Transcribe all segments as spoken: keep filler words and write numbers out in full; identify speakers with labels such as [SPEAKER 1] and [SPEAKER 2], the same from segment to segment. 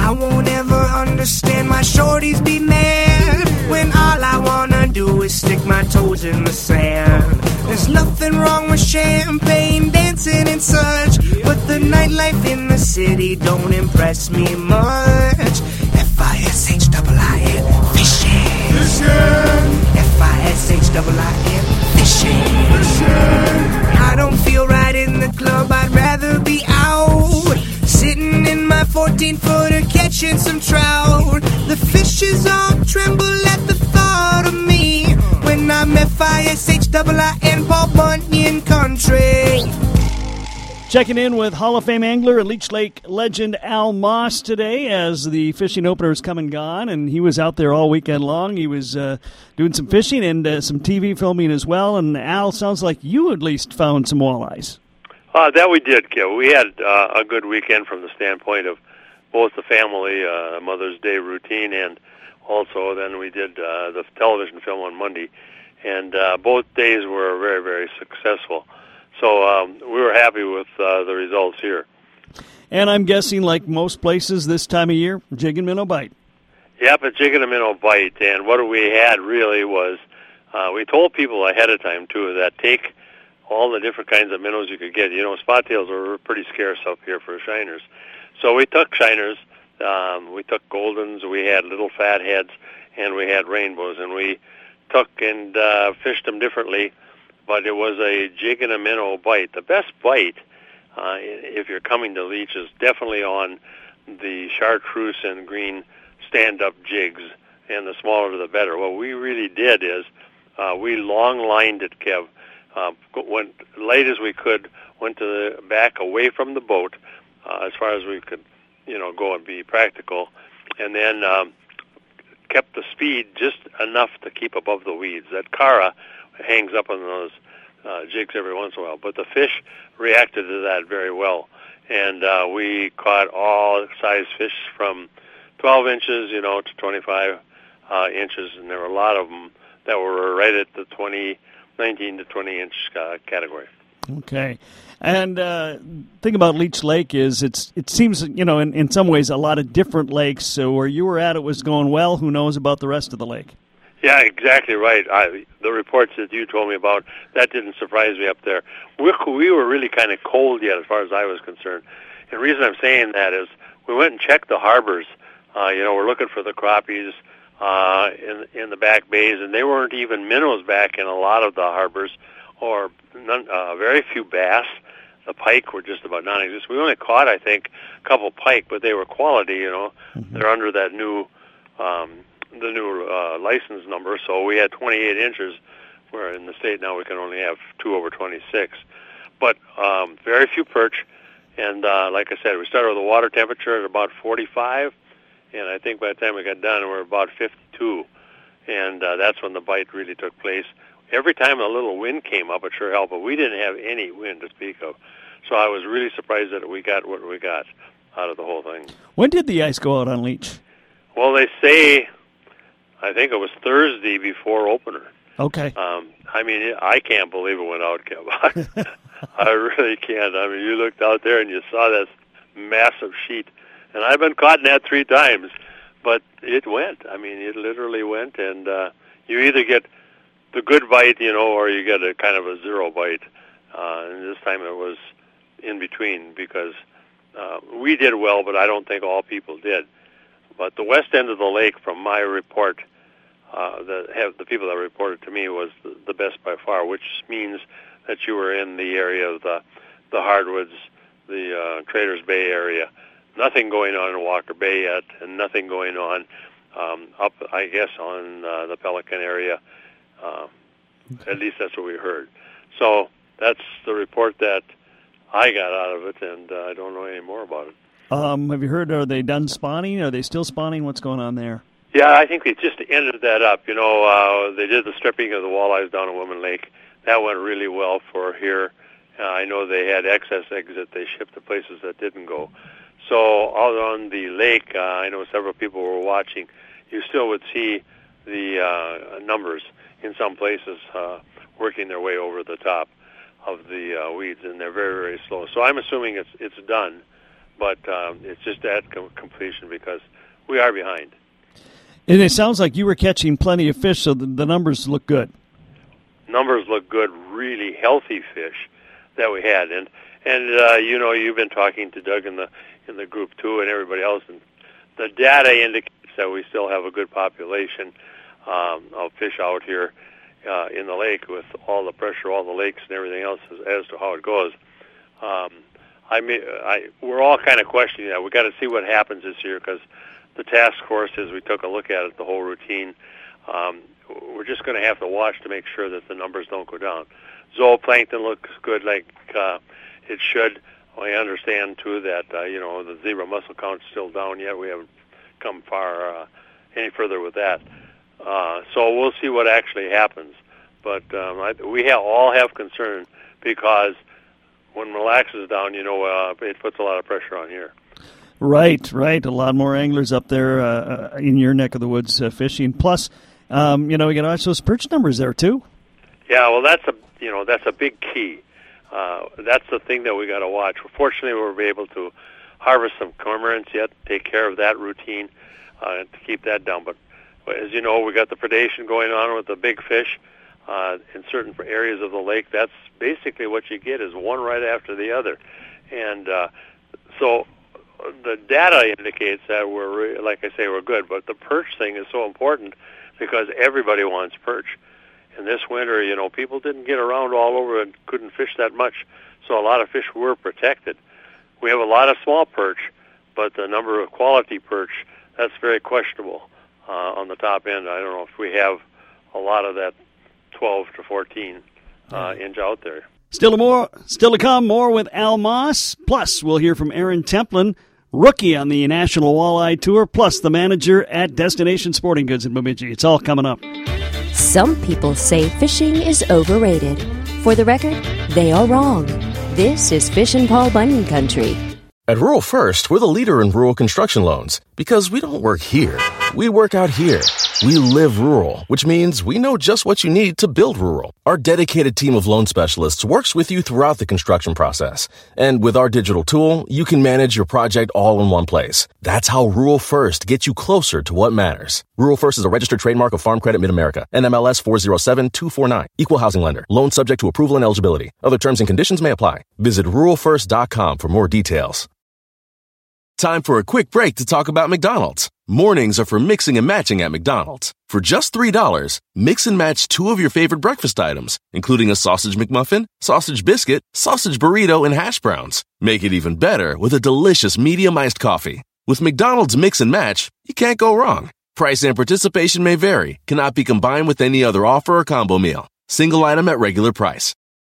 [SPEAKER 1] I won't ever understand my shorties be mad when all I wanna do is stick my toes in the sand. There's nothing wrong with champagne, dancing and such, but the nightlife in the city don't impress me much. F I S H I I N, fishing. Fishing. F I S H I I N, fishing. Fishing. I don't feel right in the club, I'd rather be out, sitting in my fourteen-footer catching some trout. The fishes all tremble at the thought of me when I'm F I S H I I N, Paul Bunyan country.
[SPEAKER 2] Checking in with Hall of Fame angler and Leech Lake legend Al Moss today as the fishing openers come and gone, and he was out there all weekend long. He was uh, doing some fishing and uh, some T V filming as well, and Al, sounds like you at least found some walleyes.
[SPEAKER 3] Uh, that we did, Kev. We had uh, a good weekend from the standpoint of both the family uh, Mother's Day routine, and also then we did uh, the television film on Monday, and uh, both days were very, very successful. So um, we were happy with uh, the results here.
[SPEAKER 2] And I'm guessing, like most places this time of year, jig and minnow bite.
[SPEAKER 3] Yep, a jig and a minnow bite. And what we had really was, uh, we told people ahead of time, too, that take all the different kinds of minnows you could get. You know, spot tails are pretty scarce up here for shiners. So we took shiners, um, we took goldens, we had little fat heads, and we had rainbows. And we took and uh, fished them differently. But it was a jig and a minnow bite. The best bite, uh, if you're coming to Leech, is definitely on the chartreuse and green stand-up jigs, and the smaller the better. What we really did is uh, we long-lined it, Kev. Uh, went late as we could, went to the back away from the boat uh, as far as we could, you know, go and be practical, and then um, kept the speed just enough to keep above the weeds. That Cara hangs up on those uh, jigs every once in a while, but the fish reacted to that very well, and uh, we caught all size fish from twelve inches, you know, to twenty-five uh, inches, and there were a lot of them that were right at the twenty, nineteen to twenty inch uh, category.
[SPEAKER 2] Okay. And uh, thing about Leech Lake is it's it seems, you know, in, in some ways a lot of different lakes, so where you were at it was going well. Who knows about the rest of the lake?
[SPEAKER 3] Yeah, exactly right. I, the reports that you told me about, that didn't surprise me up there. We, we were really kind of cold yet as far as I was concerned. And the reason I'm saying that is we went and checked the harbors. Uh, you know, we're looking for the crappies uh, in, in the back bays, and they weren't even minnows back in a lot of the harbors, or none, uh, very few bass. The pike were just about non-existent. We only caught, I think, a couple pike, but they were quality, you know. Mm-hmm. They're under that new... Um, the new uh, license number, so we had twenty-eight inches, where in the state now we can only have two over twenty-six. But um, very few perch, and uh, like I said, we started with a water temperature at about forty-five, and I think by the time we got done, we were about fifty-two, and uh, that's when the bite really took place. Every time a little wind came up, it sure helped, but we didn't have any wind to speak of. So I was really surprised that we got what we got out of the whole thing.
[SPEAKER 2] When did the ice go out on Leech?
[SPEAKER 3] Well, they say... I think it was Thursday before opener.
[SPEAKER 2] Okay.
[SPEAKER 3] Um, I mean, I can't believe it went out, Kev. I really can't. I mean, you looked out there and you saw this massive sheet. And I've been caught in that three times, but it went. I mean, it literally went, and uh, you either get the good bite, you know, or you get a kind of a zero bite. Uh, and this time it was in between because uh, we did well, but I don't think all people did. But the west end of the lake, from my report, uh, the, have, the people that reported to me, was the, the best by far, which means that you were in the area of the, the hardwoods, the uh, Traders Bay area. Nothing going on in Walker Bay yet, and nothing going on um, up, I guess, on uh, the Pelican area. Uh, at least that's what we heard. So that's the report that I got out of it, and uh, I don't know any more about it.
[SPEAKER 2] Um, have you heard, are they done spawning? Are they still spawning? What's going on there?
[SPEAKER 3] Yeah, I think they just ended that up. You know, uh, they did the stripping of the walleyes down in Woman Lake. That went really well for here. Uh, I know they had excess eggs that they shipped to places that didn't go. So out on the lake, uh, I know several people were watching. You still would see the uh, numbers in some places uh, working their way over the top of the uh, weeds, and they're very, very slow. So I'm assuming it's it's done. but um, it's just at com- completion because we are behind.
[SPEAKER 2] And it sounds like you were catching plenty of fish, so the, the numbers look good.
[SPEAKER 3] Numbers look good, really healthy fish that we had, and and uh, you know, you've been talking to Doug in the in the group too, and everybody else, and the data indicates that we still have a good population um, of fish out here uh, in the lake with all the pressure, all the lakes, and everything else as, as to how it goes. Um, I mean, I we're all kind of questioning that. We got to see what happens this year because the task force, as we took a look at it, the whole routine. Um, we're just going to have to watch to make sure that the numbers don't go down. Zooplankton looks good, like uh, it should. I understand too that uh, you know the zebra mussel count's still down yet. We haven't come far uh, any further with that. Uh, so we'll see what actually happens. But um, I, we have, all have concern because when Mille Lacs is down, you know, uh, it puts a lot of pressure on here.
[SPEAKER 2] Right, right. A lot more anglers up there uh, in your neck of the woods uh, fishing. Plus, um, you know, we got to watch those perch numbers there too.
[SPEAKER 3] Yeah, well, that's a you know that's a big key. Uh, that's the thing that we got to watch. Fortunately, we're able to harvest some cormorants yet, take care of that routine uh, to keep that down. But as you know, we got the predation going on with the big fish uh, in certain areas of the lake. That's basically what you get is one right after the other, and uh, so. The data indicates that we're, like I say, we're good, but the perch thing is so important because everybody wants perch. And this winter, you know, people didn't get around all over and couldn't fish that much, so a lot of fish were protected. We have a lot of small perch, but the number of quality perch, that's very questionable uh, on the top end. I don't know if we have a lot of that twelve to fourteen uh, inch out there.
[SPEAKER 2] Still more, still to come, more with Al Moss. Plus, we'll hear from Aaron Templin, rookie on the National Walleye Tour, plus the manager at Destination Sporting Goods in Bemidji. It's all coming up.
[SPEAKER 4] Some people say fishing is overrated. For the record, they are wrong. This is Fishin' Paul Bunyan Country.
[SPEAKER 5] At Rural First, we're the leader in rural construction loans because we don't work here. We work out here. We live rural, which means we know just what you need to build rural. Our dedicated team of loan specialists works with you throughout the construction process. And with our digital tool, you can manage your project all in one place. That's how Rural First gets you closer to what matters. Rural First is a registered trademark of Farm Credit Mid-America, N M L S four zero seven two four nine. Equal housing lender. Loan subject to approval and eligibility. Other terms and conditions may apply. Visit rural first dot com for more details. Time for a quick break to talk about McDonald's. Mornings are for mixing and matching at McDonald's. For just three dollars, mix and match two of your favorite breakfast items, including a sausage McMuffin, sausage biscuit, sausage burrito, and hash browns. Make it even better with a delicious medium iced coffee. With McDonald's Mix and Match, you can't go wrong. Price and participation may vary, cannot be combined with any other offer or combo meal. Single item at regular price.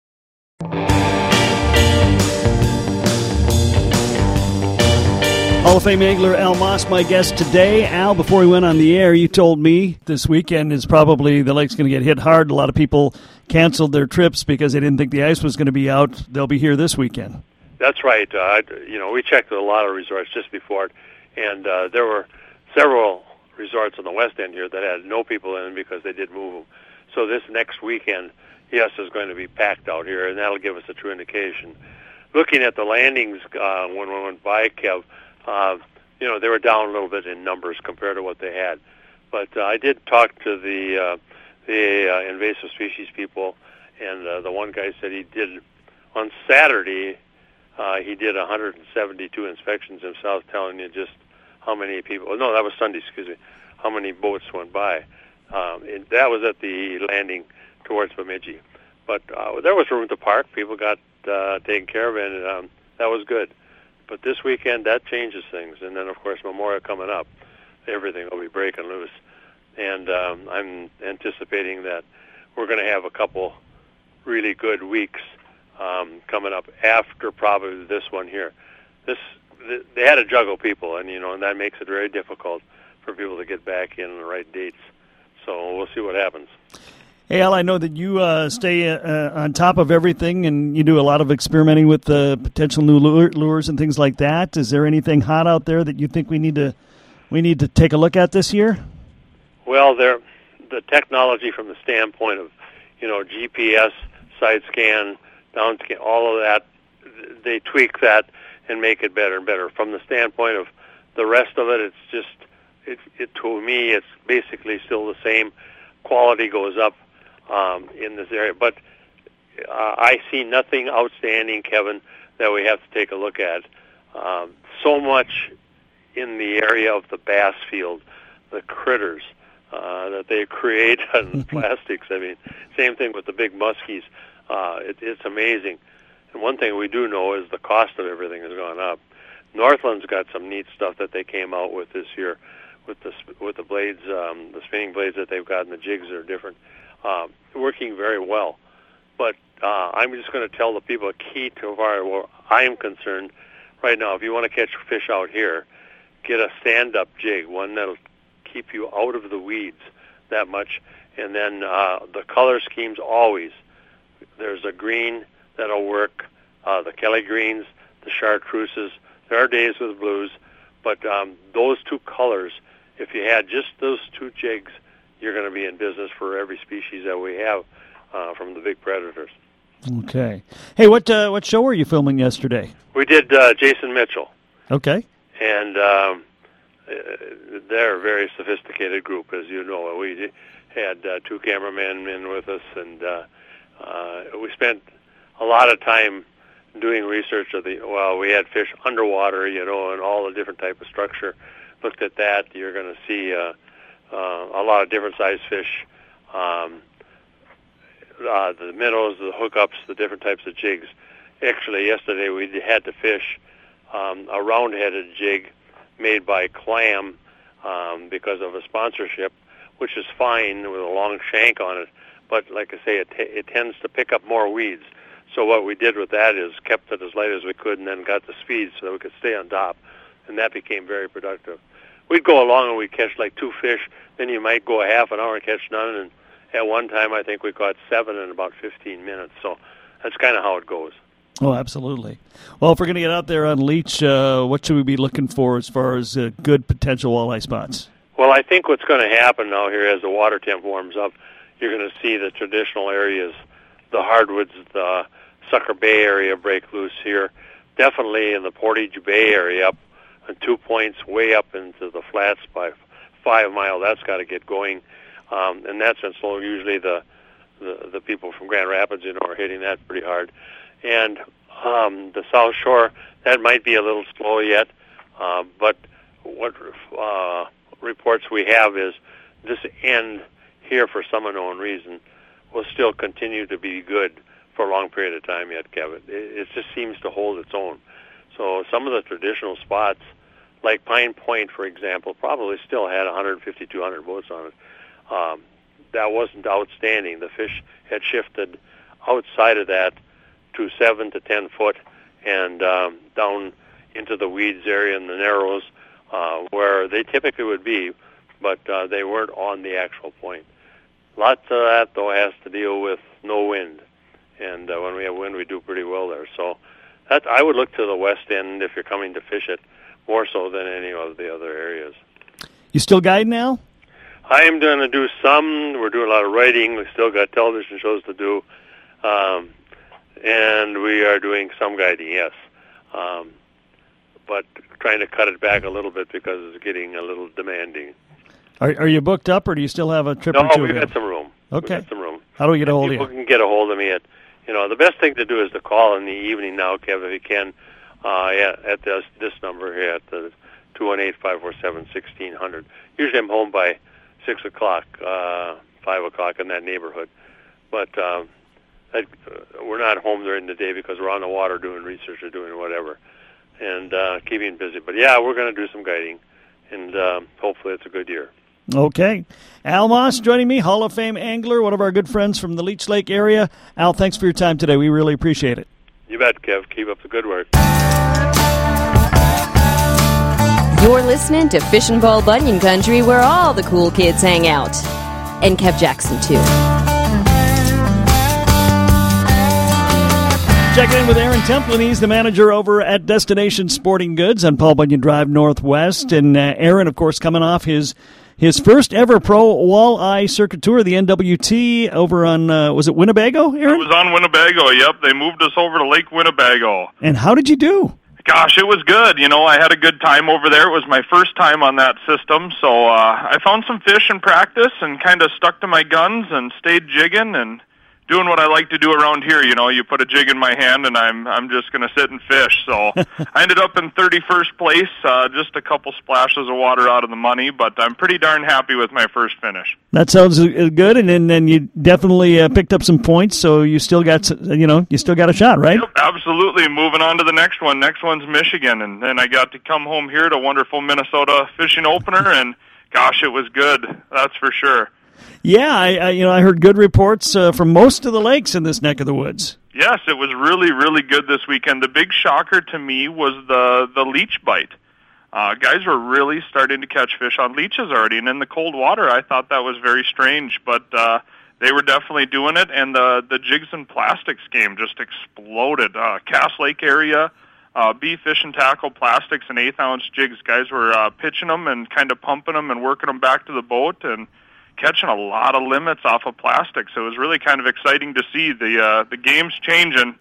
[SPEAKER 2] Hall of Fame angler Al Moss, my guest today. Al, before we went on the air, you told me this weekend is probably the lake's going to get hit hard. A lot of people canceled their trips because they didn't think the ice was going to be out. They'll be here this weekend.
[SPEAKER 3] That's right. Uh, you know, we checked a lot of resorts just before it, and uh, there were several resorts on the west end here that had no people in them because they did move them. So this next weekend, yes, is going to be packed out here, and that'll give us a true indication. Looking at the landings uh, when we went by, Kev, Uh, you know, they were down a little bit in numbers compared to what they had. But uh, I did talk to the uh, the uh, invasive species people, and uh, the one guy said he did, on Saturday, uh, he did one hundred seventy-two inspections himself, telling you just how many people, no, that was Sunday, excuse me, how many boats went by. Um, and that was at the landing towards Bemidji. But uh, there was room to park. People got uh, taken care of, and um, that was good. But this weekend, that changes things. And then, of course, Memorial coming up, everything will be breaking loose. And um, I'm anticipating that we're going to have a couple really good weeks um, coming up after probably this one here. This th- They had to juggle people, and, you know, and that makes it very difficult for people to get back in the right dates. So we'll see what happens.
[SPEAKER 2] Hey, Al, I know that you uh, stay uh, on top of everything, and you do a lot of experimenting with uh, potential new lure, lures and things like that. Is there anything hot out there that you think we need to we need to take a look at this year?
[SPEAKER 3] Well, there, the technology from the standpoint of, you know, G P S, side scan, down scan, all of that, they tweak that, and make it better and better. From the standpoint of the rest of it, it's just, it, it to me, it's basically still the same. Quality goes up um, in this area. But uh, I see nothing outstanding, Kevin, that we have to take a look at. Um, so much in the area of the bass field, the critters uh, that they create on plastics. I mean, same thing with the big muskies. Uh, it, it's amazing. And one thing we do know is the cost of everything has gone up. Northland's got some neat stuff that they came out with this year, with the with the blades, um, the spinning blades that they've got, and the jigs are different, um, working very well. But uh, I'm just going to tell the people, a key to where well, I am concerned right now, if you want to catch fish out here, get a stand-up jig, one that'll keep you out of the weeds that much. And then uh, the color schemes always. There's a green that'll work, uh, the Kelly greens, the chartreuses. There are days with blues, but um, those two colors, if you had just those two jigs, you're going to be in business for every species that we have uh, from the big predators.
[SPEAKER 2] Okay. Hey, what uh, what show were you filming yesterday?
[SPEAKER 3] We did uh, Jason Mitchell.
[SPEAKER 2] Okay.
[SPEAKER 3] And um, they're a very sophisticated group, as you know. We had uh, two cameramen in with us, and uh, uh, we spent a lot of time doing research of the, well, we had fish underwater, you know, and all the different type of structure. Looked at that. You're going to see uh, uh, a lot of different size fish, um, uh, the minnows, the hookups, the different types of jigs. Actually, yesterday we had to fish um, a round-headed jig made by Clam um, because of a sponsorship, which is fine with a long shank on it. But like I say, it, t- it tends to pick up more weeds. So what we did with that is kept it as light as we could and then got the speed so that we could stay on top. And that became very productive. We'd go along and we'd catch like two fish. Then you might go a half an hour and catch none. And at one time, I think we caught seven in about fifteen minutes. So that's kind of how it goes.
[SPEAKER 2] Oh, absolutely. Well, if we're going to get out there on Leech, uh, what should we be looking for as far as uh, good potential walleye spots?
[SPEAKER 3] Well, I think what's going to happen now here as the water temp warms up, you're going to see the traditional areas, the hardwoods, the Sucker Bay area break loose here. Definitely in the Portage Bay area, up and two points way up into the flats by five mile. That's got to get going. Um, and that's and so usually the, the the people from Grand Rapids, you know, are hitting that pretty hard. And um, the South Shore, that might be a little slow yet. Uh, but what uh, reports we have is this end here, for some unknown reason, will still continue to be good for a long period of time yet, Kevin. It, it just seems to hold its own. So some of the traditional spots, like Pine Point, for example, probably still had one hundred fifty, two hundred boats on it. Um, that wasn't outstanding. The fish had shifted outside of that to seven to ten foot and um, down into the weeds area in the narrows uh, where they typically would be, but uh, they weren't on the actual point. Lots of that, though, has to deal with no wind. And uh, when we have wind, we do pretty well there. So that, I would look to the west end if you're coming to fish it, more so than any of the other areas.
[SPEAKER 2] You still guide now?
[SPEAKER 3] I am going to do some. We're doing a lot of writing. We still got television shows to do. Um, and we are doing some guiding, yes. Um, but trying to cut it back a little bit because it's getting a little demanding.
[SPEAKER 2] Are, are you booked up, or do you still have a trip
[SPEAKER 3] no,
[SPEAKER 2] or two?
[SPEAKER 3] No, we've
[SPEAKER 2] ago?
[SPEAKER 3] got some room.
[SPEAKER 2] Okay.
[SPEAKER 3] We've got some room.
[SPEAKER 2] How do we get a hold
[SPEAKER 3] People
[SPEAKER 2] of you?
[SPEAKER 3] People can get a hold of me at, you know, the best thing to do is to call in the evening now, Kevin, if you can, uh, at, at this, this number here at the two one eight, five four seven, one six zero zero. Usually I'm home by six o'clock, uh, five o'clock in that neighborhood. But um, that, uh, we're not home during the day because we're on the water doing research or doing whatever and uh, keeping busy. But, yeah, we're going to do some guiding, and uh, hopefully it's a good year.
[SPEAKER 2] Okay. Al Moss joining me, Hall of Fame angler, one of our good friends from the Leech Lake area. Al, thanks for your time today. We really appreciate it.
[SPEAKER 3] You bet, Kev. Keep up the good work.
[SPEAKER 4] You're listening to Fishin' Paul Bunyan Country, where all the cool kids hang out. And Kev Jackson, too.
[SPEAKER 2] Checking in with Aaron Templin. He's the manager over at Destination Sporting Goods on Paul Bunyan Drive Northwest. And uh, Aaron, of course, coming off his his first ever pro walleye circuit tour, the N W T, over on, uh, was it Winnebago, Aaron?
[SPEAKER 6] It was on Winnebago, yep. They moved us over to Lake Winnebago.
[SPEAKER 2] And how did you do?
[SPEAKER 6] Gosh, it was good. You know, I had a good time over there. It was my first time on that system, so uh, I found some fish in practice and kind of stuck to my guns and stayed jigging and doing what I like to do around here. You know, you put a jig in my hand and I'm I'm just going to sit and fish. So I ended up in thirty-first place, uh, just a couple splashes of water out of the money, but I'm pretty darn happy with my first finish.
[SPEAKER 2] That sounds good, and then and you definitely uh, picked up some points, so you still got you know you still got a shot, right?
[SPEAKER 6] Yep, absolutely. Moving on to the next one. Next one's Michigan, and then I got to come home here to wonderful Minnesota fishing opener, and gosh, it was good. That's for sure.
[SPEAKER 2] Yeah, I, I you know I heard good reports uh, from most of the lakes in this neck of the woods.
[SPEAKER 6] Yes, it was really, really good this weekend. The big shocker to me was the the leech bite. Uh, guys were really starting to catch fish on leeches already, and in the cold water, I thought that was very strange, but uh, they were definitely doing it, and the the jigs and plastics game just exploded. Uh, Cass Lake area, uh, B Fish and Tackle plastics and eighth ounce jigs. Guys were uh, pitching them and kind of pumping them and working them back to the boat, and catching a lot of limits off of plastic. So it was really kind of exciting to see the uh, the game's changing.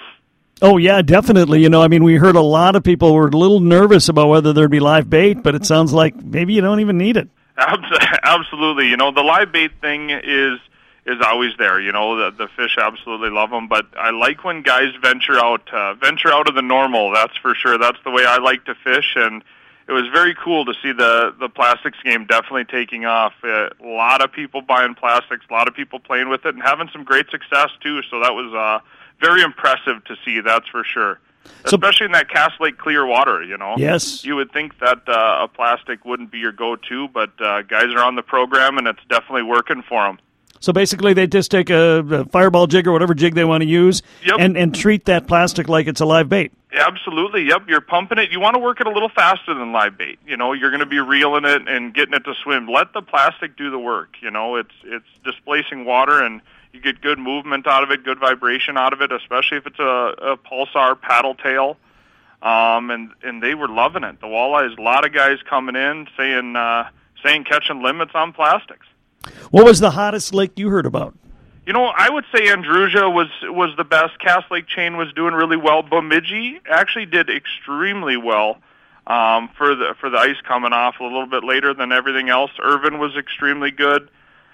[SPEAKER 2] Oh, yeah, definitely. You know, I mean, we heard a lot of people were a little nervous about whether there'd be live bait, but it sounds like maybe you don't even need it.
[SPEAKER 6] Absolutely. You know, the live bait thing is is always there. You know, the, the fish absolutely love them, but I like when guys venture out, uh, venture out of the normal, that's for sure. That's the way I like to fish, and it was very cool to see the, the plastics game definitely taking off. Uh, a lot of people buying plastics, a lot of people playing with it, and having some great success, too. So that was uh, very impressive to see, that's for sure. So, especially in that Cass Lake clear water, you know.
[SPEAKER 2] Yes.
[SPEAKER 6] You would think that uh, a plastic wouldn't be your go-to, but uh, guys are on the program, and it's definitely working for them.
[SPEAKER 2] So basically they just take a, a fireball jig or whatever jig they want to use
[SPEAKER 6] yep.
[SPEAKER 2] and, and treat that plastic like it's a live bait.
[SPEAKER 6] Absolutely, yep. You're pumping it. You want to work it a little faster than live bait. You know, you're going to be reeling it and getting it to swim. Let the plastic do the work. You know, it's it's displacing water, and you get good movement out of it, good vibration out of it, especially if it's a, a pulsar paddle tail. Um, and, and they were loving it. The walleyes, a lot of guys coming in saying uh, saying catching limits on plastics.
[SPEAKER 2] What was the hottest lake you heard about?
[SPEAKER 6] You know, I would say Andrusia was was the best. Cass Lake Chain was doing really well. Bemidji actually did extremely well um, for the for the ice coming off a little bit later than everything else. Irvin was extremely good.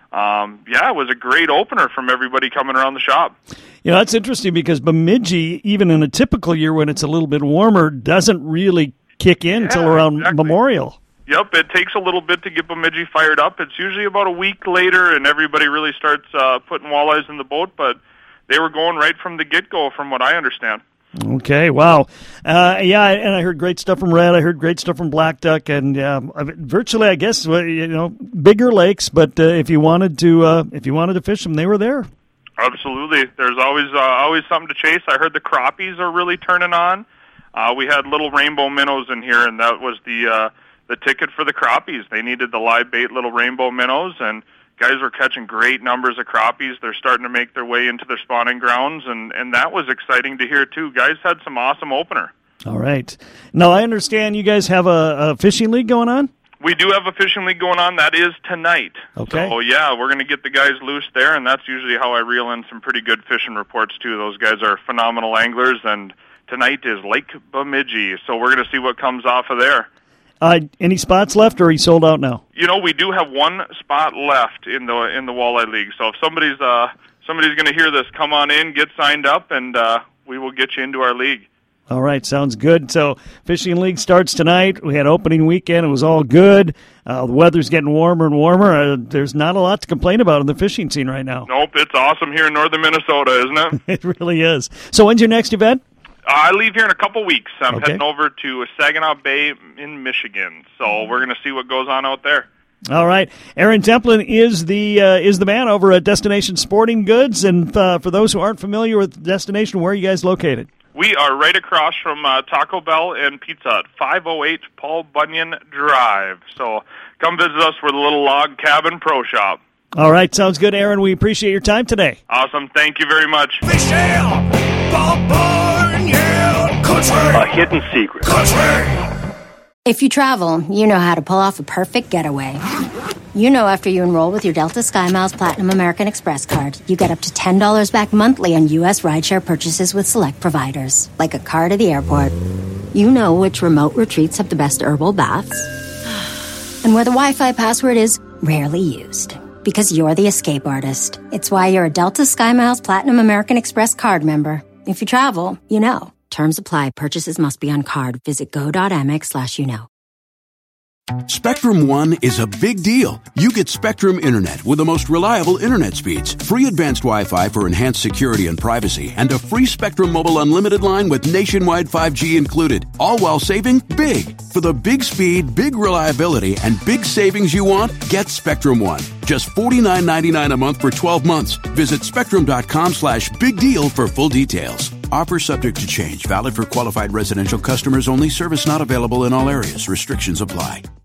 [SPEAKER 6] Um, yeah, it was a great opener from everybody coming around the shop.
[SPEAKER 2] You know, that's interesting because Bemidji, even in a typical year when it's a little bit warmer, doesn't really kick in until
[SPEAKER 6] yeah,
[SPEAKER 2] around
[SPEAKER 6] exactly.
[SPEAKER 2] Memorial.
[SPEAKER 6] Yep, it takes a little bit to get Bemidji fired up. It's usually about a week later, and everybody really starts uh, putting walleyes in the boat, but they were going right from the get-go, from what I understand.
[SPEAKER 2] Okay, wow. Uh, yeah, and I heard great stuff from Red. I heard great stuff from Black Duck, and um, virtually, I guess, you know, bigger lakes. But uh, if you wanted to, uh, if you wanted to fish them, they were there.
[SPEAKER 6] Absolutely, there's always uh, always something to chase. I heard the crappies are really turning on. Uh, we had little rainbow minnows in here, and that was the uh, the ticket for the crappies. They needed the live bait little rainbow minnows, and guys were catching great numbers of crappies. They're starting to make their way into their spawning grounds, and, and that was exciting to hear, too. Guys had some awesome opener.
[SPEAKER 2] All right. Now, I understand you guys have a, a fishing league going on?
[SPEAKER 6] We do have a fishing league going on. That is tonight.
[SPEAKER 2] Okay.
[SPEAKER 6] So, yeah, we're going to get the guys loose there, and that's usually how I reel in some pretty good fishing reports, too. Those guys are phenomenal anglers, and tonight is Lake Bemidji, so we're going to see what comes off of there.
[SPEAKER 2] Uh, any spots left, or are you sold out now?
[SPEAKER 6] You know, we do have one spot left in the in the Walleye League. So if somebody's uh, somebody's going to hear this, come on in, get signed up, and uh, we will get you into our league.
[SPEAKER 2] All right, sounds good. So fishing league starts tonight. We had opening weekend. It was all good. Uh, the weather's getting warmer and warmer. Uh, there's not a lot to complain about in the fishing scene right now.
[SPEAKER 6] Nope, it's awesome here in northern Minnesota, isn't
[SPEAKER 2] It
[SPEAKER 6] it?
[SPEAKER 2] really is. So when's your next event?
[SPEAKER 6] I leave here in a couple weeks. I'm
[SPEAKER 2] okay.
[SPEAKER 6] heading over to Saginaw Bay in Michigan, so we're going to see what goes on out there.
[SPEAKER 2] All right, Aaron Templin is the uh, is the man over at Destination Sporting Goods, and uh, for those who aren't familiar with Destination, where are you guys located?
[SPEAKER 6] We are right across from uh, Taco Bell and Pizza at five oh eight Paul Bunyan Drive. So come visit us for the little log cabin pro shop.
[SPEAKER 2] All right, sounds good, Aaron. We appreciate your time today.
[SPEAKER 6] Awesome, thank you very much.
[SPEAKER 1] Michelle, Paul Bunyan, country.
[SPEAKER 3] A hidden secret.
[SPEAKER 1] Country.
[SPEAKER 7] If you travel, you know how to pull off a perfect getaway. You know after you enroll with your Delta SkyMiles Platinum American Express card, you get up to ten dollars back monthly on U S rideshare purchases with select providers, like a car to the airport. You know which remote retreats have the best herbal baths and where the Wi-Fi password is rarely used. Because you're the escape artist. It's why you're a Delta SkyMiles Platinum American Express card member. If you travel, you know. Terms apply. Purchases must be on card. Visit go.amex slash you know.
[SPEAKER 8] Spectrum One is a big deal. You get Spectrum Internet with the most reliable internet speeds, free advanced Wi-Fi for enhanced security and privacy, and a free Spectrum Mobile Unlimited line with nationwide five G included, all while saving big. For the big speed, big reliability, and big savings you want, get Spectrum One. Just forty-nine ninety-nine a month for twelve months. Visit spectrum.com slash big deal for full details. Offer subject to change. Valid for qualified residential customers only. Service not available in all areas. Restrictions apply.